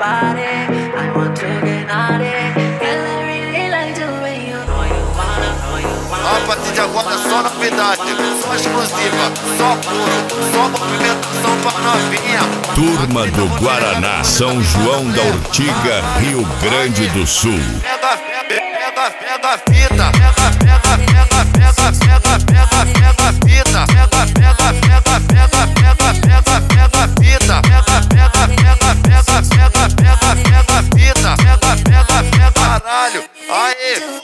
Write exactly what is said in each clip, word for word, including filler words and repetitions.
body. I want to get naughty. Girl, I really like the way you know you wanna, know you wanna. A partir de agora só novidade, só exclusiva, só puro, só movimentação pra novinha. Turma do Guaraná, São João da Ortiga, Rio Grande do Sul. Pega, pega, pega a fita, pega, pega, pega, pega, pega, pega, pega a fita, pega, pega, pega, pega, pega, pega, pega a fita, pega, pega, pega, pega, pega, pega, pega a fita, pega, pega, pega, caralho, aí.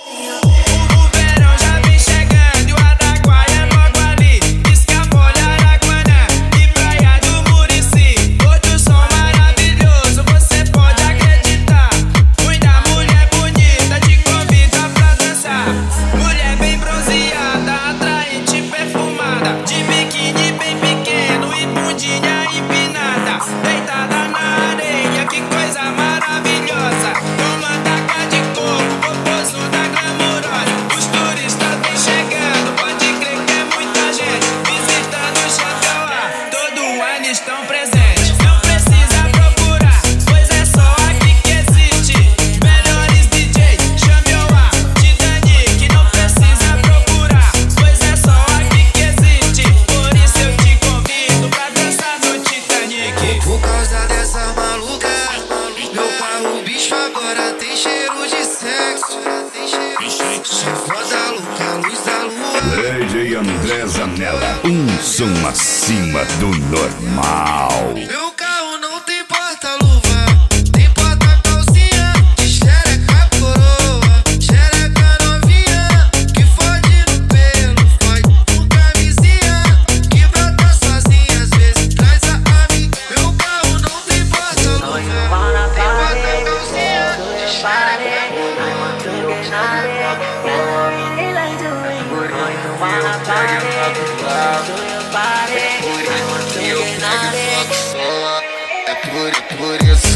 Estão presentes, não precisa procurar, pois é só aqui que existe. Melhores D J, chame o A, Titanic, não precisa procurar, pois é só aqui que existe. Por isso eu te convido pra dançar no Titanic. Por causa dessa maluca, meu pai, o bicho agora tem cheiro de sexo. Só foda louca, luz da lua. D J André Zanella, um som acima do normal. Meu carro não tem porta-luva, tem porta-calcinha, de xereca coroa, xereca novinha, que fode no pelo, fode com camisinha, que brota sozinha, às vezes traz a amiga. Meu carro não tem porta-luva, tem porta-calcinha, de xereca É por, por isso